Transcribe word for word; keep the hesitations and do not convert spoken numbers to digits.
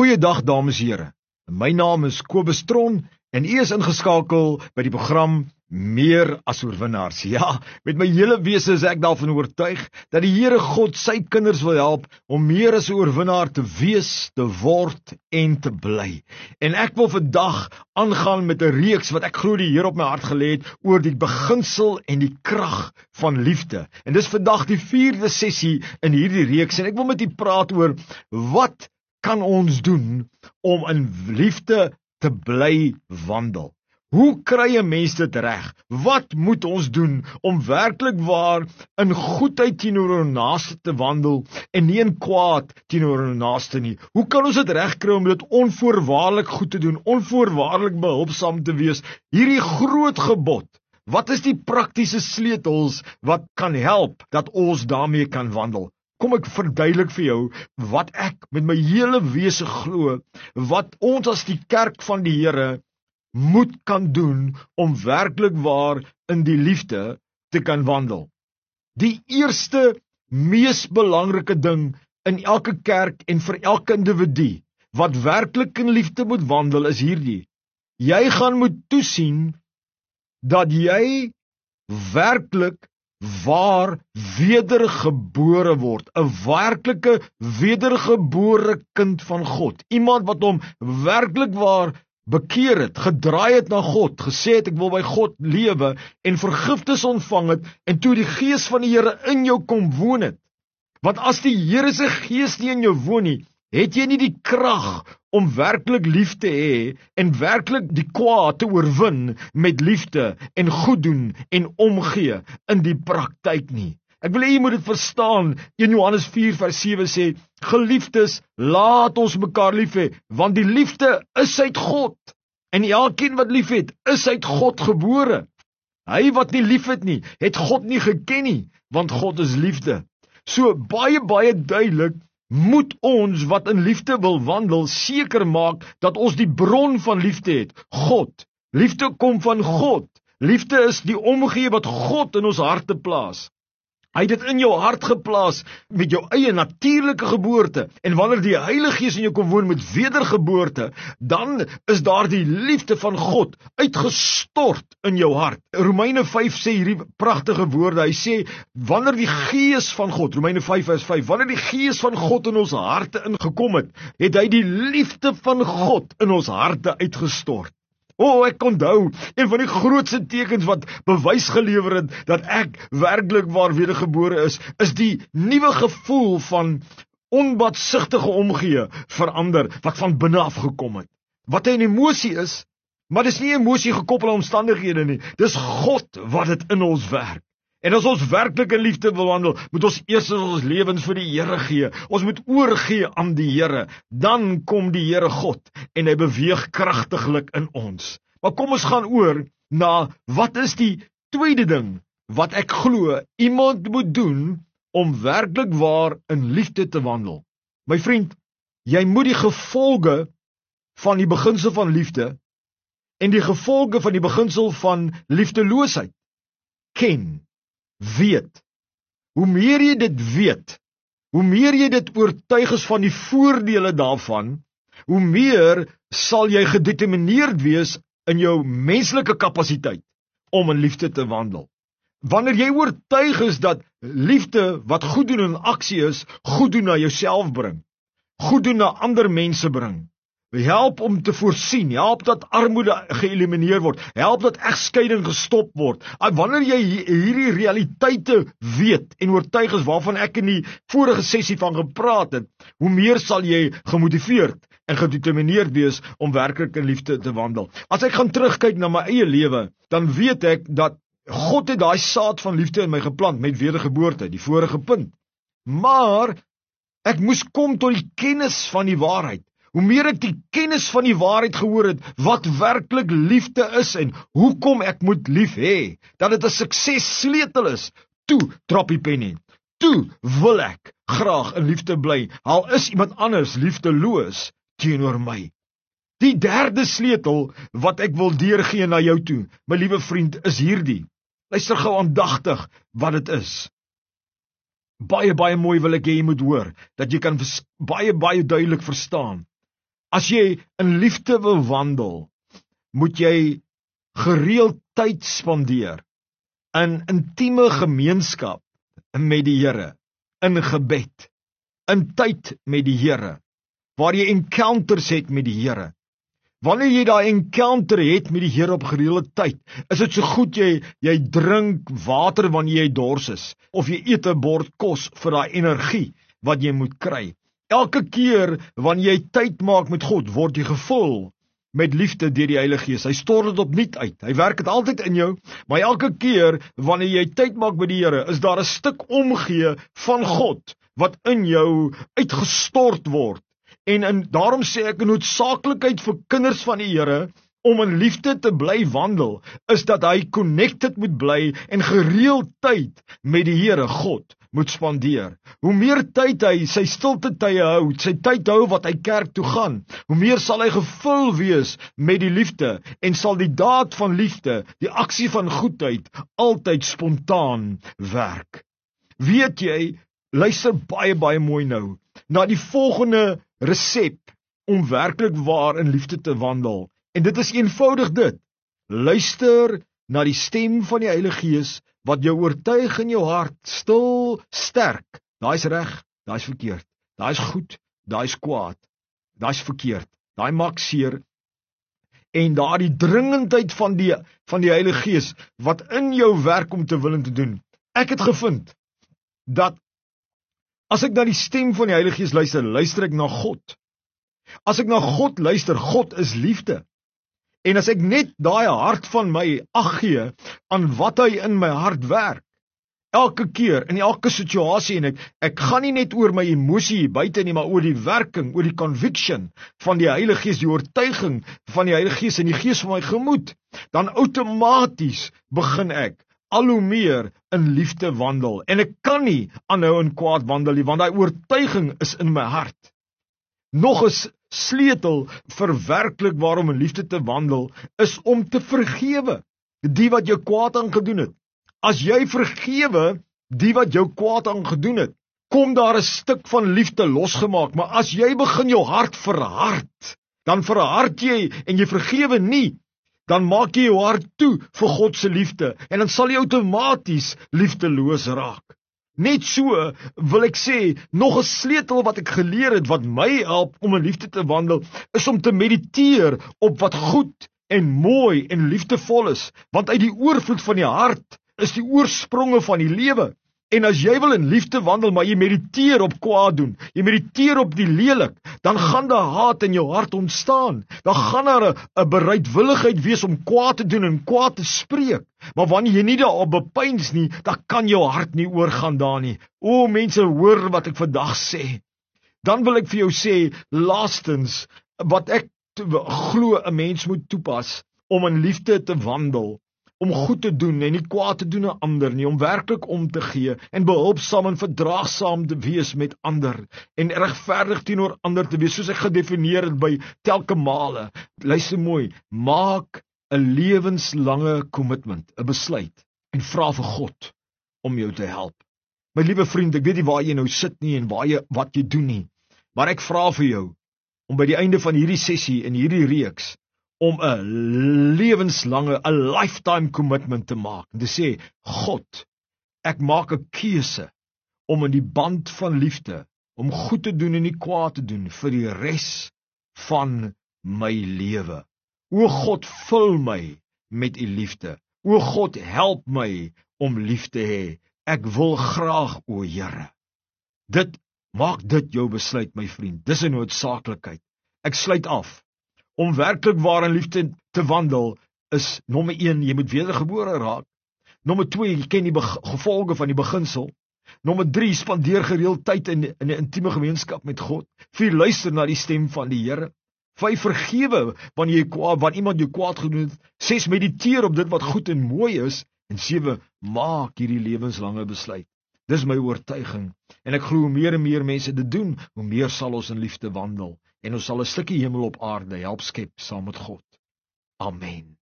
Goeiedag dames en here. My naam is Kobus Tron en u is ingeskakel by die program Meer as oorwinnaars. Ja, met my hele wese is ek daarvan oortuig dat die Here God sy kinders wil help om meer as 'n oorwinnaar te wees, te word en te bly. En ek wil vandag aangaan met 'n reeks wat ek glo die Here op my hart gelê het oor die beginsel en die krag van liefde. En dis vandag die vierde sessie in hierdie reeks en ek wil met u praat oor wat kan ons doen om in liefde te bly wandel. Hoe kry 'n mens dit reg? Wat moet ons doen om werklik waar in goedheid teenoor ons naaste te wandel en nie in kwaad teenoor ons naaste nie? Hoe kan ons dit regkry om dit onvoorwaardelik goed te doen, onvoorwaardelik behulpsaam te wees? Hierdie groot gebod. Wat is die praktiese sleutels wat kan help dat ons daarmee kan wandel? Kom ek verduidelik vir jou wat ek met my hele wese glo, wat ons as die kerk van die Here moet kan doen om werklik waar in die liefde te kan wandel. Die eerste, mees belangrike ding in elke kerk en vir elke individu wat werklik in liefde moet wandel is hierdie. Jy gaan moet toesien dat jy werklik waar wedergebore word, 'n werklike wedergebore kind van God. Iemand wat hom werklik waar bekeer het, gedraai het na God, gesê het ek wil by God lewe en vergifnis ontvang het en toe die Gees van die Here in jou kom woon het. Want as die Here se Gees nie in jou woon nie, het jy nie die krag om werklik lief te hê en werklik die kwaad te oorwin met liefde en goed doen en omgee in die praktyk nie. Ek wil hê jy moet dit verstaan. een Johannes vier vers sewe sê, geliefdes, laat ons mekaar lief hê, want die liefde is uit God. En elkeen wat lief het, is uit God gebore. Hy wat nie lief het nie, het God nie geken nie, want God is liefde. So baie, baie duidelik, moet ons wat in liefde wil wandel, seker maak dat ons die bron van liefde het, God. Liefde kom van God. Liefde is die omgee wat God in ons harte plaas. Hy het dit in jou hart geplaas met jou eie natuurlike geboorte. En wanneer die Heilige Gees in jou kom woon met wedergeboorte, dan is daar die liefde van God uitgestort in jou hart. Romeine vyf sê hierdie pragtige woorde. Hy sê, wanneer die Gees van God, Romeine vyf vers vyf, wanneer die Gees van God in ons harte ingekom het, het hy die liefde van God in ons harte uitgestort. O, oh, ek onthou, een van die grootste tekens wat bewys gelewer het, dat ek werklik waar wedergebore is, is die nuwe gevoel van onbaatsigtige omgee verander, wat van binne af gekom het. Wat 'n emosie is, maar dis nie 'n emosie gekoppel aan omstandighede nie, dis God wat dit in ons werk. En as ons werklik in liefde wil wandel, moet ons eers ons lewens vir die Here gee. Ons moet oorgee aan die Here. Dan kom die Here God en hy beweeg kragtiglik in ons. Maar kom ons gaan oor na wat is die tweede ding wat ek glo iemand moet doen om werklik waar in liefde te wandel. My vriend, jy moet die gevolge van die beginsel van liefde en die gevolge van die beginsel van liefdeloosheid ken. Weet, hoe meer jy dit weet, hoe meer jy dit oortuig is van die voordele daarvan, hoe meer sal jy gedetermineerd wees in jou menslike kapasiteit om in liefde te wandel. Wanneer jy oortuig is dat liefde wat goed doen in aksie is, goed doen na jouself bring, goed doen na ander mense bring, help om te voorsien, help dat armoede geëlimineer word, help dat egskeiding gestop word. Wanneer jy hierdie realiteite weet en oortuig is waarvan ek in die vorige sessie van gepraat het, hoe meer sal jy gemotiveerd en gedetermineerd wees om werklik in liefde te wandel. As ek gaan terugkyk na my eie lewe, dan weet ek dat God het daai saad van liefde in my geplant met wedergeboorte, die vorige punt. Maar ek moes kom tot die kennis van die waarheid. Hoe meer ek die kennis van die waarheid gehoor het, wat werklik liefde is en hoekom ek moet lief hê, dat dit 'n suksessleutel is, toe drop die pen in. Toe wil ek graag in liefde bly, al is iemand anders liefdeloos teenoor my. Die derde sleutel wat ek wil deurgee na jou toe, my liewe vriend, is hierdie. Luister gou aandagtig wat dit is. Baie, baie mooi wil ek hê jy moet hoor, dat jy kan baie, baie duidelik verstaan. As jy in liefde wil wandel, moet jy gereeld tyd spandeer in intieme gemeenskap met die Here, in gebed, in tyd met die Here, waar jy encounters het met die Here. Wanneer jy daai encounter het met die Here op gereelde tyd, is dit so goed jy jy drink water wanneer jy dors is, of jy eet 'n bord kos vir daai energie wat jy moet kry. Elke keer wanneer jy tyd maak met God, word jy gevul met liefde deur die Heilige Gees. Hy stort dit opnuut uit. Hy werk dit altyd in jou, maar elke keer wanneer jy tyd maak met die Here, is daar 'n stuk omgee van God wat in jou uitgestort word. En, en daarom sê ek 'n noodsaaklikheid vir kinders van die Here om in liefde te bly wandel, is dat hy connected moet bly en gereeld tyd met die Here God moet spandeer. Hoe meer tyd hy sy stilte tye hou, sy tyd hou wat hy kerk toe gaan, hoe meer sal hy gevul wees met die liefde en sal die daad van liefde, die aksie van goedheid altyd spontaan werk. Weet jy, luister baie baie mooi nou na die volgende resep om werklik waar in liefde te wandel. En dit is eenvoudig dit. Luister na die stem van die Heilige Gees wat jou oortuig in jou hart, stil, sterk. Daai is reg, daai is verkeerd. Daai is goed, daai is kwaad. Daai is verkeerd. Daai maak seer. En daardie dringendheid van die van die Heilige Gees wat in jou werk om te wil en te doen. Ek het gevind dat as ek na die stem van die Heilige Gees luister, luister ek na God. As ek na God luister, God is liefde. En as ek net daai hart van my ag gee aan wat hy in my hart werk, elke keer, in elke situasie, en ek, ek gaan nie net oor my emosie buite nie, maar oor die werking, oor die conviction van die Heilige Gees, die oortuiging van die Heilige Gees en die Gees van my gemoed, dan outomaties begin ek al hoe meer in liefde wandel. En ek kan nie aanhou in kwaad wandel nie, want daai oortuiging is in my hart. Nog 'n sleutel vir werklik waarom in liefde te wandel, is om te vergewe die wat jou kwaad aangedoen het. As jy vergewe die wat jou kwaad aangedoen het, kom daar 'n stuk van liefde losgemaak. Maar as jy begin jou hart verhard, dan verhard jy en jy vergewe nie, dan maak jy jou hart toe vir God se liefde, en dan sal jy outomaties liefdeloos raak. Net so wil ek sê, nog 'n sleutel wat ek geleer het, wat my help om in liefde te wandel, is om te mediteer op wat goed en mooi en liefdevol is, want uit die oorvloed van die hart is die oorspronge van die lewe. En as jy wil in liefde wandel, maar jy mediteer op kwaad doen, jy mediteer op die lelik, dan gaan daar haat in jou hart ontstaan. Dan gaan daar 'n 'n bereidwilligheid wees om kwaad te doen en kwaad te spreek. Maar wanneer jy nie daarop bepeins nie, dan kan jou hart nie oorgaan daar nie. O mense, hoor wat ek vandag sê. Dan wil ek vir jou sê, laastens, wat ek glo 'n mens moet toepas om in liefde te wandel, om goed te doen en nie kwaad te doen aan ander nie, om werklik om te gee en behulpsaam en verdraagsaam te wees met ander en regverdig teenoor ander te wees, soos ek gedefinieer het by telke male. Luister mooi, maak 'n lewenslange commitment, 'n besluit, en vra vir God om jou te help. My liewe vriend, ek weet nie waar jy nou sit nie en waar jy, wat jy doen nie, maar ek vra vir jou om by die einde van hierdie sessie en hierdie reeks om 'n lewenslange, 'n lifetime commitment te maak, en te sê, God, ek maak 'n keuse om in die band van liefde, om goed te doen en nie kwaad te doen, vir die res van my lewe. O God, vul my met u liefde. O God, help my om lief te hê. Ek wil graag, o Here. Dit, maak dit jou besluit, my vriend. Dis 'n noodsaaklikheid. Ek sluit af. Om werklik waar in liefde te wandel, is nommer een, jy moet wedergebore raak. Nommer twee, jy ken die gevolge van die beginsel. Nommer drie, spandeer gereeld tyd in, in 'n intieme gemeenskap met God. vier, luister na die stem van die Here. vyf, vergewe wanneer jy kwaad, wanneer iemand jou kwaad gedoen het. ses, mediteer op dit wat goed en mooi is. En sewe, maak hierdie lewenslange besluit. Dis my oortuiging. En ek glo hoe meer en meer mense dit doen, hoe meer sal ons in liefde wandel. En ons sal 'n stukkie hemel op aarde help skep saam met God. Amen.